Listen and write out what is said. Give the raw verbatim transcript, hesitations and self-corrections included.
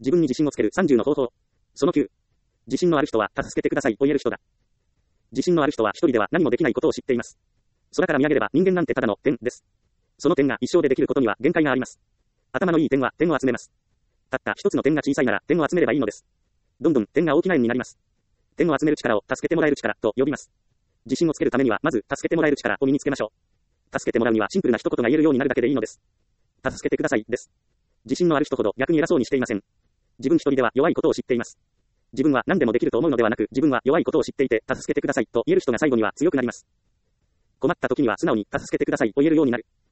自分に自信をつけるさんじゅうの方法。そのきゅう。自信のある人は、助けてくださいと言える人だ。自信のある人は一人では何もできないことを知っています。空から見上げれば人間なんてただの点です。その点が一生でできることには限界があります。頭のいい点は点を集めます。たった一つの点が小さいなら点を集めればいいのです。どんどん点が大きな円になります。点を集める力を助けてもらえる力と呼びます。自信をつけるためにはまず助けてもらえる力を身につけましょう。助けてもらうにはシンプルな一言が言えるようになるだけでいいのです。助けてくださいです。自信のある人ほど逆に偉そうにしていません。自分一人では弱いことを知っています。自分は何でもできると思うのではなく、自分は弱いことを知っていて、助けてくださいと言える人が最後には強くなります。困った時には素直に助けてくださいと言えるようになる。